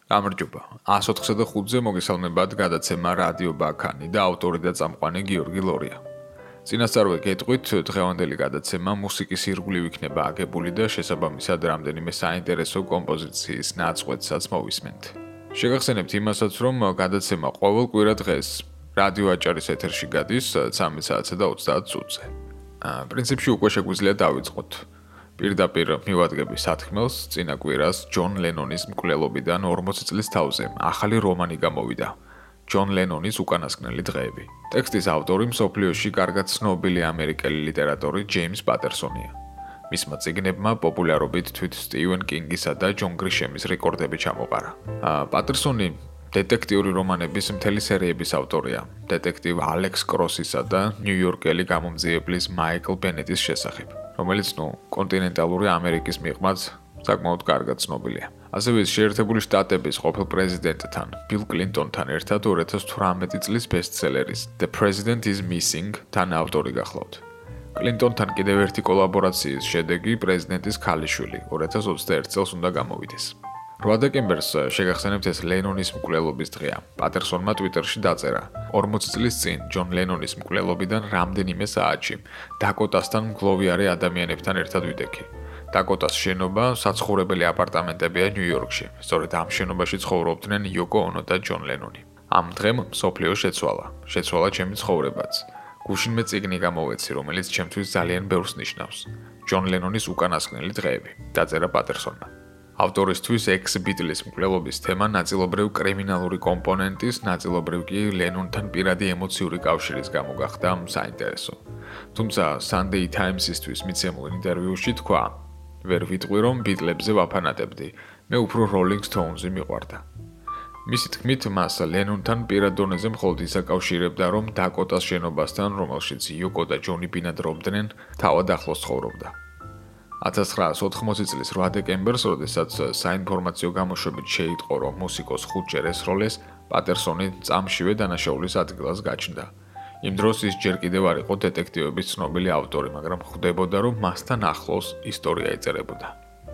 გამარჯობა. 104-ზე მოგესალმებათ გადაცემა რადიო ბაქანი და ავტორი და წამყვანი გიორგი ლორია. წინასწარ ვეკეთყვით, დღევანდელი გადაცემა მუსიკის ირგვლივ იქნება აგებული და შესაბამისად რამდენიმე საინტერესო კომპოზიციის ნაწყვეტსაც მოვისმენთ. შეგახსენებთ იმასაც, რომ გადაცემა ყოველ კვირა დღეს რადიო აჭარის ეთერში გადის 13 საათსა და 30 წუთზე. პრინციპში უკვე შეგვიძლია დავიწყოთ. პირდაპირ მივადგები სათქმელს წინა კვირას ჯონ ლენონის მკვლელობიდან 40 წლის თავზე ახალი რომანი გამოვიდა. ჯონ ლენონის უკანასკნელი დღეები. ტექსტის ავტორი მსოფლიოში კარგად ცნობილი ამერიკელი ლიტერატორი ჯეიმს პატერსონია. მისმა წიგნებმა პოპულარობით თვით სტივენ კინგისა და ჯონ გრიშემის რეკორდები ჩამოყარა. პატერსონი დეტექტიური რომანების მთელი სერიების ავტორია. დეტექტივ ალექს კროსისა და ნიუ-იორკელი გამომძიებლის მაიკლ ბენეტის შესახებ. რომელიც კონტინენტალური ამერიკის მიღმაც საკმაოდ კარგად ცნობილია. ასევე შეერთებული შტატების ყოფილ პრეზიდენტთან, ბილ კლინტონთან ერთად 2018 წლის ბესტსელერის The President is Missing თან ავტორი გახლავთ. კლინტონთან კიდევ ერთი კოლაბორაციის შედეგი პრეზიდენტის ქალიშვილი 2021 წელს უნდა გამოვიდეს. 8 დეკემბერს შეგახსენებთ ეს ლენონის მკვლელობის დღეა. პატერსონმა ტვიტერში დაწერა: 40 წლის წინ ჯონ ლენონის მკვლელობიდან რამდენიმე საათში დაკოტასთან მგლოვიარე ადამიანებთან ერთად ვიდექი. დაკოტას შენობა საცხოვრებელი აპარტამენტებია ნიუ-იორკში. სწორედ ამ შენობაში ცხოვრობდნენ იოკო ონო და ჯონ ლენონი. ამ დღემ მსოფლიო შეცვალა ჩემი ცხოვრებაც. გუშინმე წიგნი გამოვეცი, რომელიც ჩემთვის ძალიან ბევრს ნიშნავს. ჯონ ლენონის უკანასკნელი დღეები. დაწერა პატერსონმა. ავტორისთვის ექს-ბიტლის მკვლელობის თემა ნაწილობრივ კრიმინალური კომპონენტის, ნაწილობრივ კი ლენონთან პირადი ემოციური კავშირის გამო გახდა საინტერესო. თუმცა Sunday Times-ისთვის მიცემულ ინტერვიუში თქვა: ვერ ვიტყვი რომ ბიტლებზე ვაფანატებდი, მე უფრო Rolling Stones-ი მიყვარდა. მისი თქმით, მას ლენონთან პირად დონეზე მხოლოდ ისაკავშირებდა, რომ დაკოტას შენობასთან, რომელშიც იოკო და ჯონი ბინადრობდნენ, თავად ახლოს ცხოვრობდა. 1980 წლის 8 დეკემბერს, როდესაც საინფორმაციო გამოშვებით შეიტყო, რომ მუსიკოს 5 ჯერ ესროლეს, პატერსონი წამშივე დანაშაულის ადგილას გაჩნდა. იმ დროს ის ჯერ კიდევ არ იყო დეტექტივების ცნობილი ავტორი, მაგრამ ხვდებოდა, რომ მასთან ახლოს ისტორია ეწერებოდა.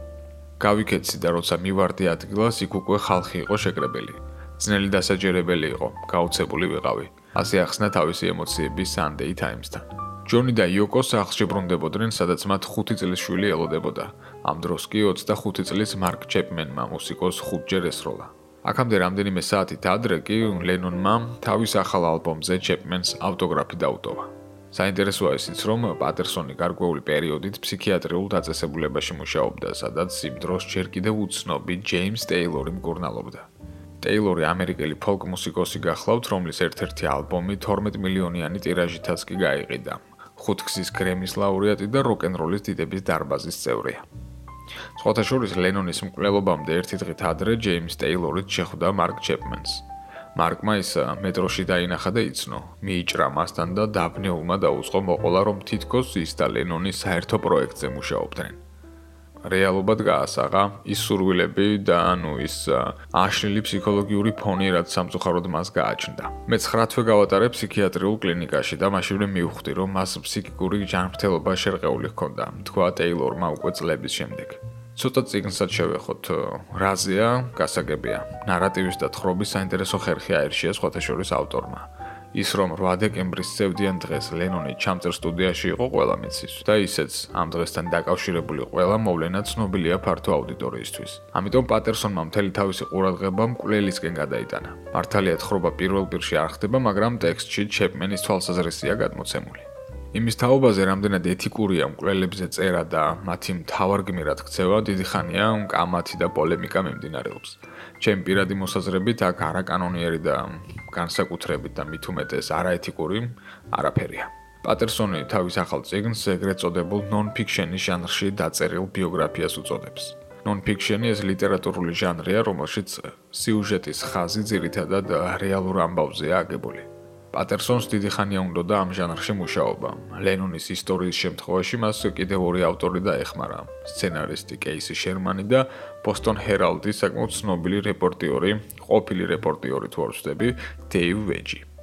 გავიქეცი და როცა მივარდი ადგილას, იქ უკვე ხალხი იყო შეკრებილი. ძნელი დასაჯერებელი იყო, გაუცებული ვიყავი. ასე ახსნა თავისი ემოციები Sunday Times-თან. ჯონი და იოკო სახლში ბრუნდებოდნენ, სადაც მათ 5 წლის შვილი ელოდებოდა. ამ დროს კი 25 წლის მარკ ჩეპმენმა მუსიკოს 5 ჯერ ესროლა. აქამდე რამდენიმე საათით ადრე კი ლენონმა თავის ახალ ალბომზე ჩეპმენს ავტოგრაფი დაუტოვა. საინტერესოა ისიც, რომ პატერსონი გარკვეული პერიოდით ფსიქიატრიულ დაწესებულებაში მუშაობდა, სადაც იმ დროს ჯერ კიდევ უცნობი ჯეიმს ტეილორი მკურნალობდა. ტეილორი ამერიკელი ფოლკ მუსიკოსი გახლავთ, რომლის ერთ-ერთი ალბომი 12 მილიონიანი ტირაჟითაც კი გაიყიდა. 5 გზის გრემის ლაურეატი და როკ-ენ-როლის დიდების დარბაზის წევრია. სხვათა შორის ლენონის მკვლელობამდე ერთი დღით ადრე ჯეიმს ტეილორიც შეხვდა მარკ ჩეპმენს. მარკმა ის მეტროში დაინახა და იცნო, მიიჭრა მასთან და დაბნეულმა დაუწყო მოყოლა, რომ თითქოს ის და ლენონი საერთო პროექტზე მუშაობდნენ. რეალობად გაასაღა ის სურვილები და ის აშლილი ფსიქოლოგიური ფონი, რაც სამწუხაროდ მას გააჩნდა. მე 9 თვე გავატარე ფსიქიატრიულ კლინიკაში და მაშინვე მივხვდი, რომ მას ფსიქიკური ჯანმრთელობა შერყეული ჰქონდა, თქვა ტეილორმა უკვე წლების შემდეგ. ცოტა წიგნსაც შევეხოთ, რაზეა გასაგებია. ნარატივის და თხრობის საინტერესო ხერხი აერშია სხვათა შორის ავტორმა. ის რომ 8 დეკემბრის წევდიან დღეს ლენონი ჩამწერ სტუდიაში იყო ყველა მეცის და ისეც ამ დღესთან დაკავშირებული ყველა მოვლენა ცნობილია ფართო აუდიტორიისთვის. ამიტომ პატერსონმა მთელი თავისი ყურადღება მკვლელისკენ გადაიტანა. მართალია თხრობა პირველ პირში არ ხდება, მაგრამ ტექსტში ჩეპმენის თვალსაზრისია გადმოცემული. იმის თაობაზე რამდენად ეთიკურია მკვლელებზე წერა და მათი მთავარგმირად ქცევა დიდი ხანია კამათი და პოლემიკა მიმდინარეობს. ჩემი პირადი მოსაზრებით აქ არაკანონიერი და განსაკუთრებით და მით უმეტეს არაეთიკური არაფერია. პატერსონი თავის ახალ წიგნს ეგრეთ წოდებულ non-fiction-ის ჟანრში დაწერილ ბიოგრაფიას უწოდებს. Non-fiction-ი ეს ლიტერატურული ჟანრია, რომელშიც სიუჟეტის ხაზი ძირითადად რეალურ ამბავზეა აგებული. პატერსონს დიდი ხანია უნდოდა ამ ჟანრში მუშაობა. ლენონის ისტორიის შემთხვევაში მას კიდევ 2 ავტორი დაეხმარა: სცენარისტი კეისი შერმანი და ბოსტონ ჰერალდის საკმაოდ ცნობილი რეპორტიორი, ყოფილი რეპორტიორი თუ არ ვცდები, დეივ ვეჯი.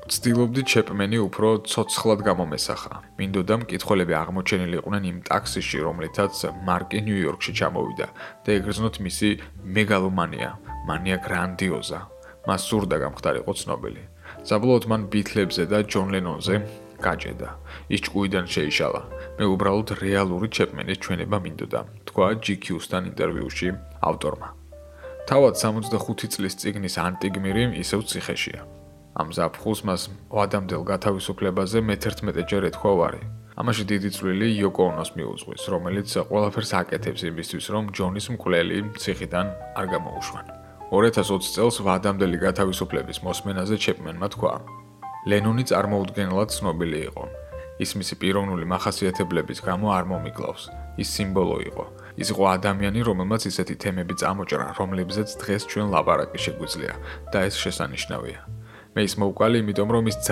ვცდილობდი ჩეპმენი უფრო ცოცხლად გამომესახა. მინდოდა მკითხველები აღმოჩენილიყვნენ იმ ტაქსიში, რომლითაც მარკი ნიუ-იორკში ჩამოვიდა და ეგრძნოთ მისი მეგალომანია, მანია გრანდიოზა. მას სურდა გამხდარიყო ცნობილი. საბოლოოდ მან ბითლებზე და ჯონ ლენონზე გაჭედა. ის ჭკუიდან შეიშალა. მე უბრალოდ რეალური ჩეპმენის ჩვენება მინდოდა, თქვა GQ-სთან ინტერვიუში ავტორმა. თავად 65 წლის წიგნის ანტიგმირი ისევ ციხეშია. ამ ზაფხულს მას ვადამდელ გათავისუფლებაზე მე-11 ჯერ ეთქვა ვარი. ამაში დიდი წვლილი იოკო ონოს მიუძღვის, რომელიც ყველაფერს აკეთებს იმისთვის, რომ ჯონის მკვლელი ციხიდან არ გამოუშვან. 2020 წელს ვადამდელი გათავისუფლების მოსმენაზე ჩეპმენმა თქვა: ლენონი წარმოუდგენლად ცნობილი იყო. ის მისი პიროვნული მახასიათებლების გამო არ მომიკლავს. ის სიმბოლო იყო. ის იყო ადამიანი, რომელმაც ისეთი თემები წამოჭრა, რომლებზეც დღეს ჩვენ ლაპარაკი შეგვიძლია და ეს შესანიშნავია. მე ის მოვკალი, იმიტომ რომ ის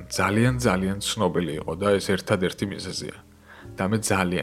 ძალიან ცნობილი იყო და ეს ერთადერთი მიზეზია. და მე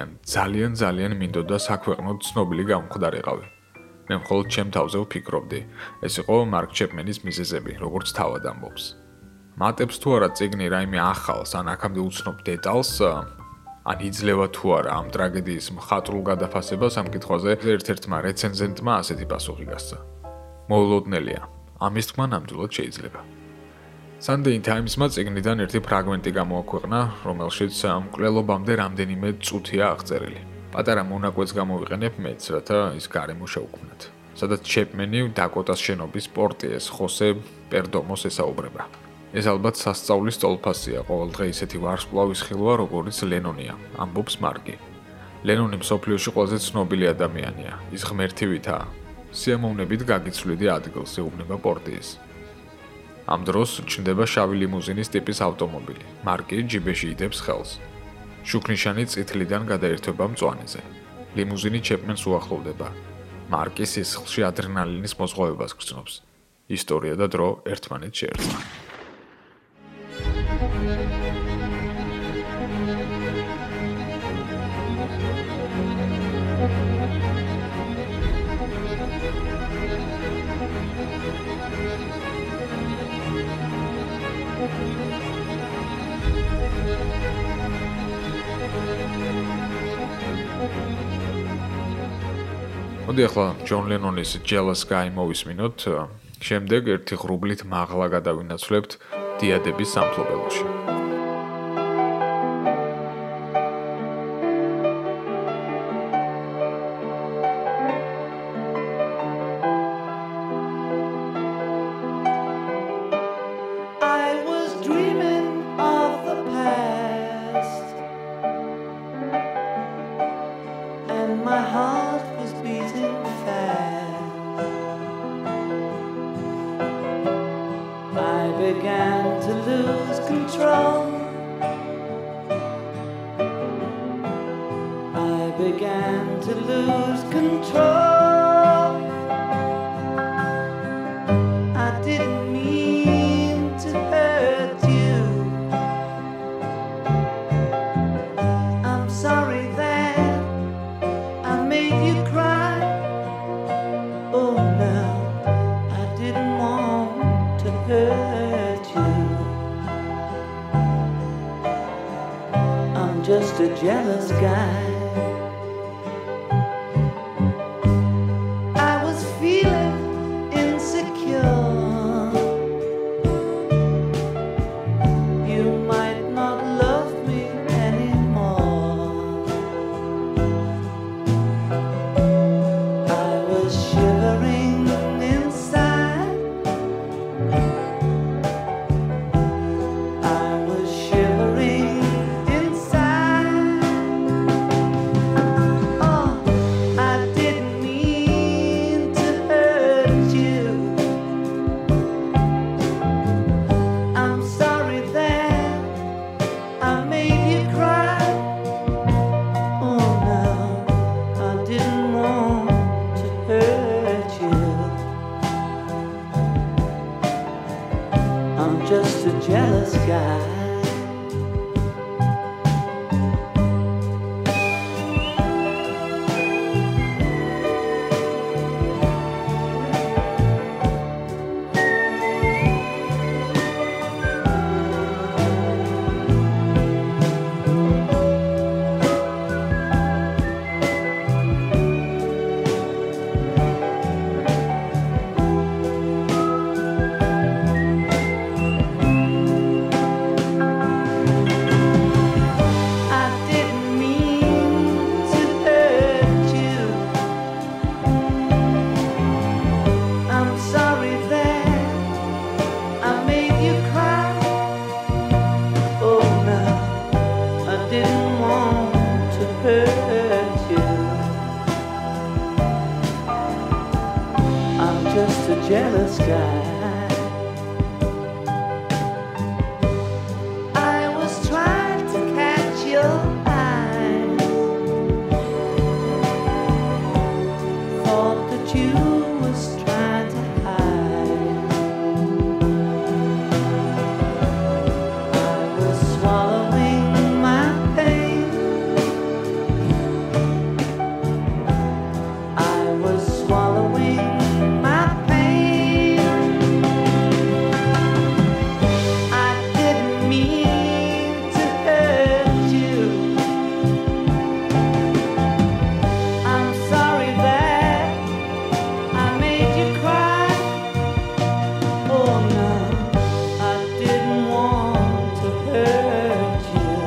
ძალიან მინდოდა საქვეყნოდ ცნობილი გამხდარიყავი. მე მხოლოდ ჩემ თავზე ვფიქრობდი. ეს იყო მარკ ჩეპმენის მიზეზები, როგორც თავად ამბობს. მატებს თუ არა წიგნი რაიმე ახალს ან აქამდე უცნობ დეტალს, ან იძლევა თუ არა ამ ტრაგედიის მხატვრულ გადაფასებას ამ კითხვაზე ერთ-ერთმა რეცენზენტმა ასეთი პასუხი გასცა. მოულოდნელია. ამის თქმა ნამდვილად შეიძლება. Sunday Times-მა წიგნიდან ერთი ფრაგმენტი გამოაქვეყნა, რომელშიც მკვლელობამდე რამდენიმე წუთია აღწერილი. პატარა მონაკვეთს გამოვიყენებ მეც, რათა ის გარემო შევქმნათ. სადაც ჩეპმენი დაკოტას შენობის პორტიეს ხოსე პერდომოს ესაუბრება. ეს ალბათ სასწაულის ტოლფასია, ყოველდღე ისეთი ვარსკვლავის ხილვა, როგორც ლენონია, ამბობს მარკი. ლენონი მსოფლიოში ყველაზე ცნობილი ადამიანია. ის ღმერთივითაა. სიამოვნებით გაგიცვლიდი ადგილს, ეუბნება პორტიეს. ამ დროს ჩნდება შავი ლიმუზინის ტიპის ავტომობილი. მარკი ჯიბეში იდებს ხელს. შუქნიშანი წითლიდან გადაერთვება მწვანეზე. ლიმუზინი ჩეპმენს უახლოვდება. მარკი სისხლში ადრენალინის მოზღოვებას გრძნობს. ისტორია და დრო ერთმანეთს შეერწყა. მოდი ახლა ჯონ ლენონის Jealous Guy მოვისმინოთ, შემდეგ ერთი ღრუბლით მაღლა გადავინაცვლებთ დიადების სამფლობელოში. Just a jealous guy. I was feeling insecure. You might not love me anymore. I was shivering inside. I was shivering. Just a jealous guy. jealous guy. I was trying to catch your eye. Thought that you was trying to hide. I was swallowing my pain. I was swallowing my pain. I didn't mean to hurt you. I'm sorry that I made you cry. Oh no, I didn't want to hurt you.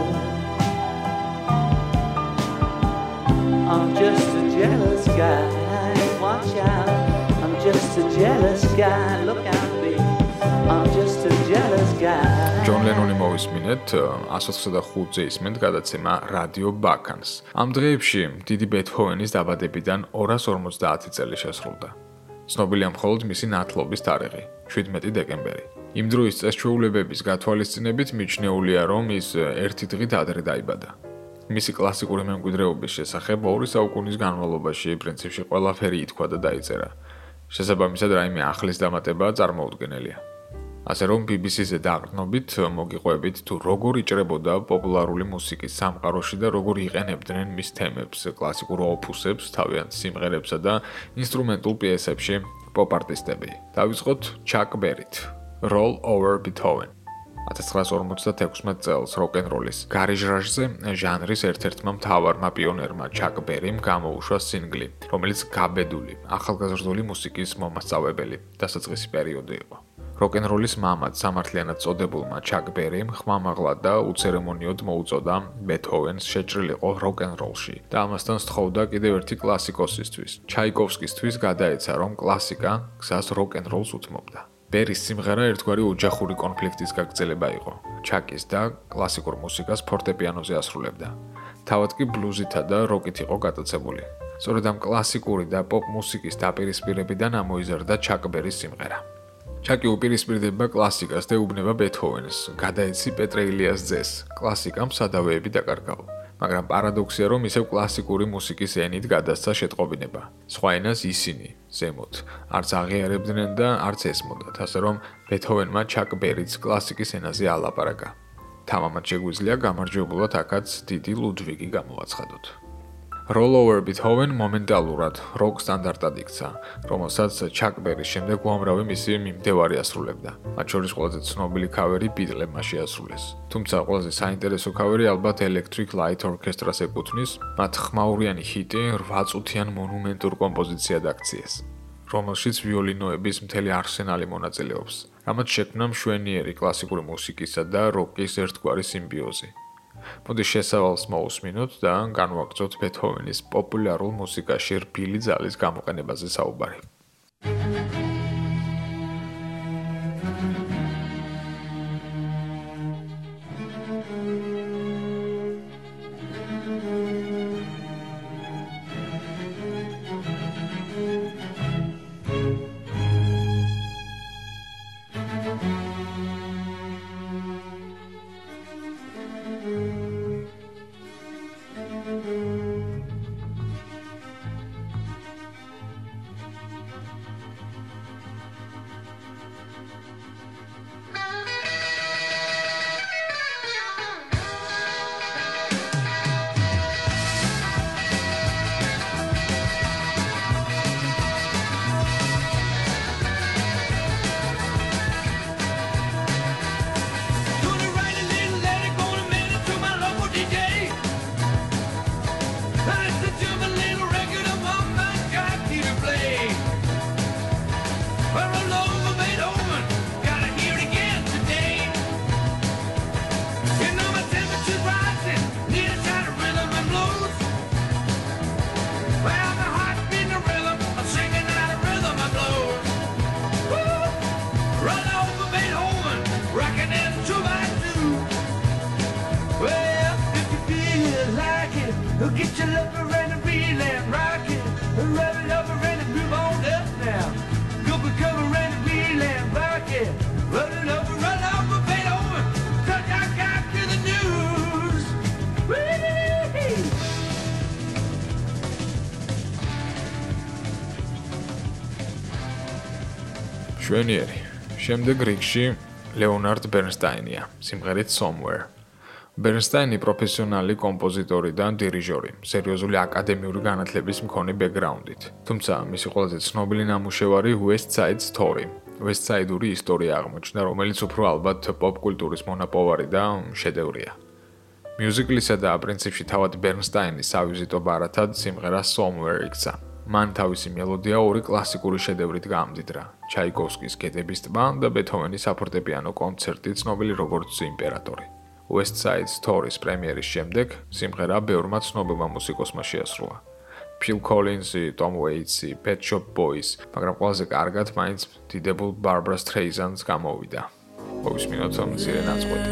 I'm just a jealous guy. Watch out, I'm just a jealous guy. Look out, baby, I'm just a jealous guy. ჯონ ლენონი მოვისმინეთ 125-ზე ისმენთ გადაცემა რადიო ბაქანს. ამ დღეებში დიდი ბეთჰოვენის დაბადებიდან 250 წელი შესრულდა. ცნობილია მხოლოდ მისი ნათლობის თარიღი, 17 დეკემბერი. იმ დროის წესჩვეულებების გათვალისწინებით მიჩნეულია, რომ ის ერთი დღით ადრე დაიბადა. მისი კლასიკური მემკვიდრეობის შესახებ 2 საუკუნის განმავლობაში პრინციპში ყველაფერი ითქვა და დაიწერა. შესაბამისად, რაიმე ახლის დამატება წარმოუდგენელია. ასე რომ BBC-ზე დაყრდნობით მოგიყვებით თუ როგორ იჭრებოდა პოპულარული მუსიკის სამყაროში და როგორ იყენებდნენ მის თემებს, კლასიკურ ოპუსებს, თავიანთ სიმღერებსა და ინსტრუმენტულ პიესებში პოპ არტისტები. დავიწყოთ ჩაკ ბერით, Roll Over Beethoven. 1956 წელს როკ-ენ-როლის გარიჟრაჟზე ჟანრის ერთ-ერთმა მთავარმა პიონერმა ჩაკ ბერიმ გამოუშვა სინგლი, რომელიც გაბედული, ახალგაზრდული მუსიკის მომასწავლებელი დასაწყისი პერიოდი იყო. როკ-ენ-როლის მამად სამართლიანად წოდებულმა ჩაკ ბერიმ ხმამაღლა და უცერემონიოდ მოუწოდა ბეთჰოვენს შეჭრილიყო როკ-ენ-როლში და ამასთან სთხოვდა კიდევ ერთი კლასიკოსისთვის. ჩაიკოვსკისთვის გადაეცა, რომ კლასიკა გზას როკ-ენ-როლს უთმობდა. ბერის სიმღერა ერთგვარი ოჯახური კონფლიქტის გაგრძელება იყო. ჩაკის და კლასიკურ მუსიკას ფორტეპიანოზე ასრულებდა. თავად კი ბლუზითა და როკით იყო გატაცებული. სწორედ ამ კლასიკური და პოპ მუსიკის დაპირისპირებიდან ამოიზარდა ჩაკ ბერის სიმღერა. ჩაკი უპირისპირდება კლასიკას და ეუბნება ბეთჰოვენს, გადაეცი პეტრე ილიას ძეს, კლასიკამ სადავეები დაკარგაო. მაგრამ პარადოქსია, რომ ისევ კლასიკური მუსიკის ენით გადასცა შეტყობინება. სხვა ენას ისინი, ზემოთ, არც აღიარებდნენ და არც ესმოდათ, ასე რომ ბეთჰოვენმა ჩაკ ბერიც კლასიკის ენაზე ალაპარაკა. თამამად შეგვიძლია გამარჯვებულად აქაც დიდი ლუდვიგი გამოაცხადოთ. Roll Over Beethoven მომენტალურად როკ სტანდარტად იქცა, რომელსაც ჩაკ ბერის შემდეგ უამრავი მისი მიმდევარი ასრულებდა. მათ შორის ყველაზე ცნობილი ქავერი ბიტლებმა შეასრულეს. თუმცა ყველაზე საინტერესო ქავერი ალბათ Electric Light Orchestra-ს ეკუთვნის, მათ ხმაურიანი ჰიტი 8 წუთიან მონუმენტურ კომპოზიციად აქციეს, რომელშიც ვიოლინოების მთელი არსენალი მონაწილეობს, რამაც შექმნა მშვენიერი კლასიკური მუსიკისა და როკის ერთგვარი სიმბიოზი. მოდი შესავალს მოусმინოთ და განვაგრძოთ ბეთჰოვენის პოპულარულ მუსიკაში რბილი ძალის გამოყენებაზე საუბარი. Get your lover and a reel and rock it. Rub it over and a groove on up now. Go cover and a მშვენიერი. შემდეგ რიგში ლეონარდ ბერნსტაინია, სიმღერით Somewhere. ბერნსტაინი პროფესიონალი კომპოზიტორი და დირიჟორი, სერიოზული აკადემიური განათლების მქონე ბექგრაუნდით. თუმცა მისი ყველაზე ცნობილი ნამუშევარი West Side Story. West Side-ური ისტორია აღმოჩნდა, რომელიც უფრო ალბათ პოპ კულტურის მონაპოვარი და შედევრია. მიუზიკლისა და პრინციპში თავად ბერნსტაინის სავიზიტო ბარათად სიმღერა Somewhere იქცა. მან თავისი მელოდია ორი კლასიკური შედევრით გაამდიდრა: ჩაიკოვსკის გედების ტბა და ბეთჰოვენის საფორტეპიანო კონცერტი, ცნობილი როგორც იმპერატორი. West Side Story-ს პრემიერის შემდეგ სიმღერა ბევრმა ცნობილმა მუსიკოსმა შეასრულა. Phil Collins-ი, Tom Waits-ი, Pet Shop Boys, მაგრამ ყველაზე კარგად მაინც დიდებულ Barbra Streisand-ს გამოვიდა. მოვისმინოთ მცირე ნაწყვეტი.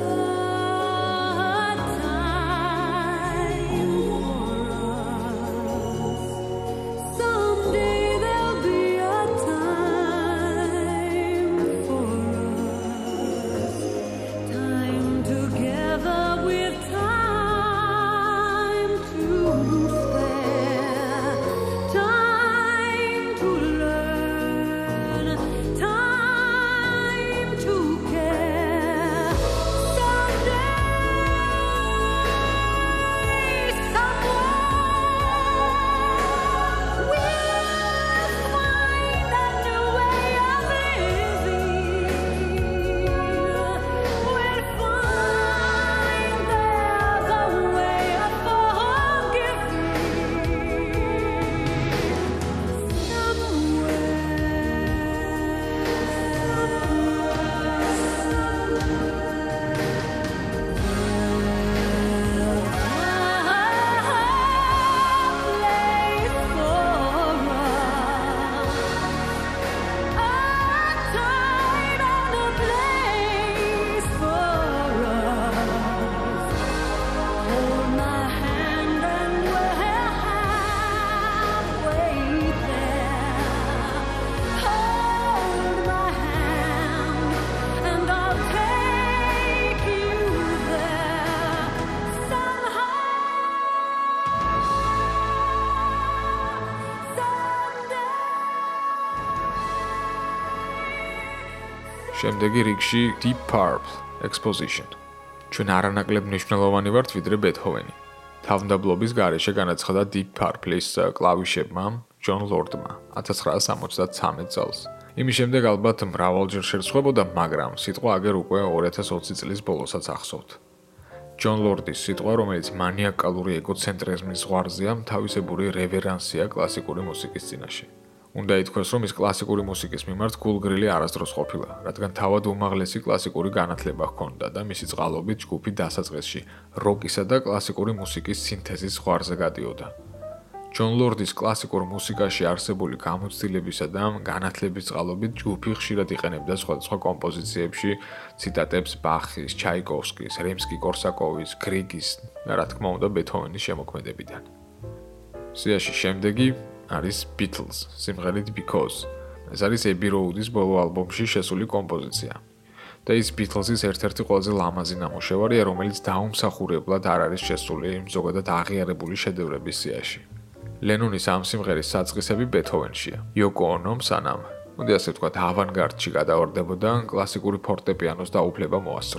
შემდეგი რიგში Deep Purple Exposition. ჩვენ არანაკლებ მნიშვნელოვანი ვართ ვიდრე ბეთჰოვენი. თავმდაბლობის გარეშე განაცხადა Deep Purple-ის კლავიშებმა ჯონ ლორდმა 1973 წელს. იმის შემდეგ ალბათ მრავალჯერ შერცხვებოდა, მაგრამ სიტყვა აგერ უკვე 2020 წლის ბოლოსაც ახსოვთ. ჯონ ლორდის სიტყვა, რომელიც მანიაკალური ეგოცენტრიზმის ზღვარზეა, თავისებური რევერანსია კლასიკური მუსიკის წინაშე. უნდა ითქვას, რომ ის კლასიკური მუსიკის მიმართ გულგრილი არასდროს ყოფილა, რადგან თავად უმაღლესი კლასიკური განათლება ჰქონდა და მისი წყალობით ჯგუფი დასაწყისში როკისა და კლასიკური მუსიკის სინთეზის ზღვარზე გადიოდა. ჯონ ლორდის კლასიკურ მუსიკაში არსებული გამოცდილებისა და განათლების წყალობით ჯგუფი ხშირად იყენებდა სხვადასხვა კომპოზიციებში ციტატებს ბახის, ჩაიკოვსკის, რემსკი-კორსაკოვის, გრიგის და რა თქმა უნდა ბეთჰოვენის შემოქმედებიდან. სიაში შემდეგი არის Beatles, სიმღერით Because. ეს არის Abbey Road-ის ბოლო ალბომში შესული კომპოზიცია. და ის Beatles-ის ერთ-ერთი ყველაზე ლამაზი ნამუშევარია, რომელიც დაუმსახურებლად არ არის შესული ზოგადად აღიარებული შედევრების სიაში. ლენონის ამ სიმღერის საწყისები ბეთჰოვენშია. იოკო ონომ სანამ, მოდი ასე ვთქვათ, ავანგარდში გადავარდებოდა, კლასიკური ფორტეპიანოს დაუფლება მოასწრო.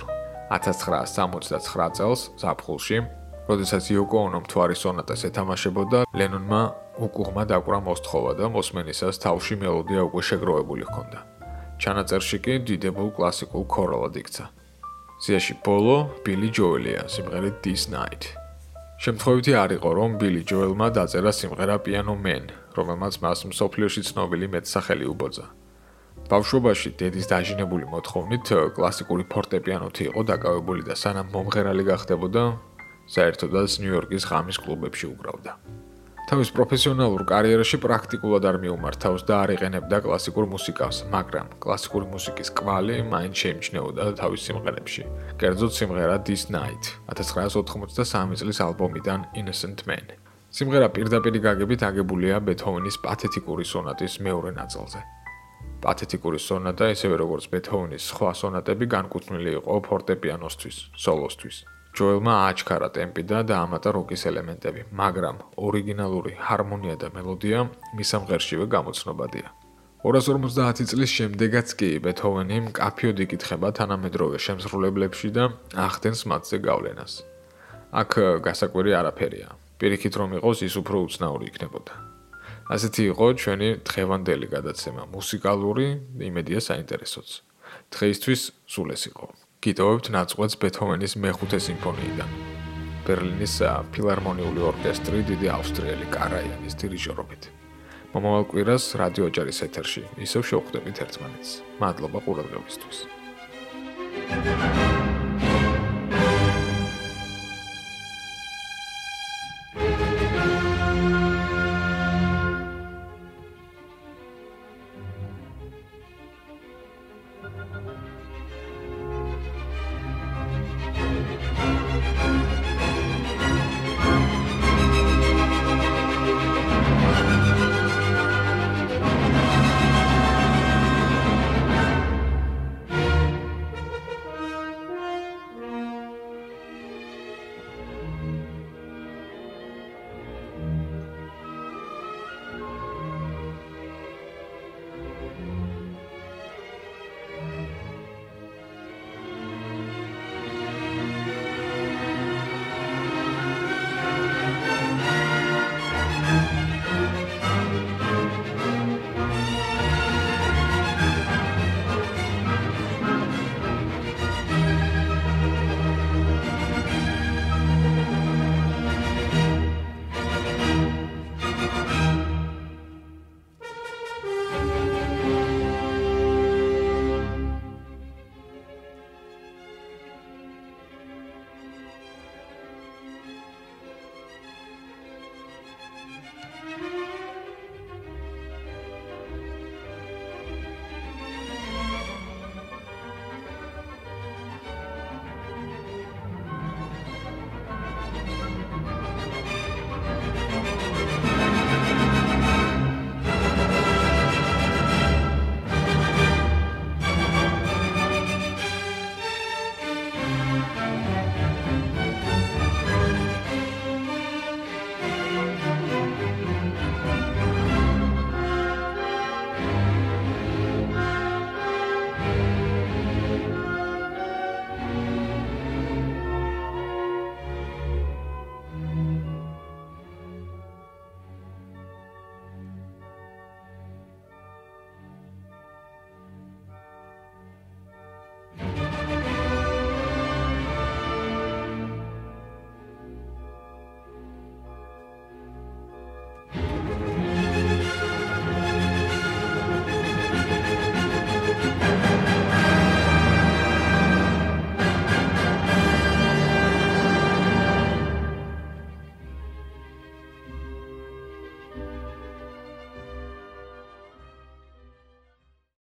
1969 წელს ზაფხულში, როდესაც იოკო ონომ მთვარის სონატას ეთამაშებოდა, ლენონმა უკუღმა დაკვრა მოსთხოვა და მოსმენისას თავში მელოდია უკვე შეგროვებული ჰქონდა. ჩანაწერში კი დიდებულ კლასიკულ ქორალად იქცა. სიაში ბოლო ბილი ჯოელია, სიმღერით This Night. შემთხვევითი არ იყო, რომ ბილი ჯოელმა დაწერა სიმღერა Piano Man, რომელმაც მას მსოფლიოში ცნობილი მეტსახელი უბოძა. ბავშვობაში დედის დაჟინებული მოთხოვნით კლასიკური ფორტეპიანოთი იყო დაკავებული და სანამ მომღერალი გახდებოდა, საერთოდაც ნიუ-იორკის ღამის კლუბებში უკრავდა. თავის პროფესიონალურ კარიერაში პრაქტიკულად არ მიუმართავს და არ იყენებდა კლასიკურ მუსიკას, მაგრამ კლასიკური მუსიკის კვალი მაინც შეიმჩნეოდა თავის სიმღერებში. კერძოდ სიმღერა This Night 1983 წლის ალბომიდან Innocent Man. სიმღერა პირდაპირი გაგებით აგებულია ბეთჰოვენის პათეტიკური სონატის მეორე ნაწილზე. პათეტიკური სონატა, ისევე როგორც ბეთჰოვენის სხვა სონატები, განკუთვნილი იყო ფორტეპიანოსთვის, სოლოსთვის. ჯოელმა აჩქარა ტემპი და დაამატა როკის ელემენტები, მაგრამ ორიგინალური ჰარმონია და მელოდია მის სამღერშივე გამოცნობადია. 250 წლის შემდეგაც კი ბეთჰოვენი მკაფიოდ იკითხება თანამედროვე შემსრულებლებში და ახდენს მათზე გავლენას. აქ გასაკვირი არაფერია. პირიქით რომ იყოს ის უფრო უცნაური იქნებოდა. ასეთი იყო ჩვენი დღევანდელი გადაცემა მუსიკალური, იმედია საინტერესოც. დღეისთვის სულ ეს იყო. გიტოვებთ ნაწყვეტს ბეთჰოვენის მეხუთე სიმფონიიდან. ბერლინის ფილარმონიული ორკესტრი დიდი ავსტრიელი კარაიანის დირიჟორობით. მომავალ კვირას რადიო ოჯარის ეთერში ისევ შევხვდებით ერთმანეთს. მადლობა ყურადღებისთვის.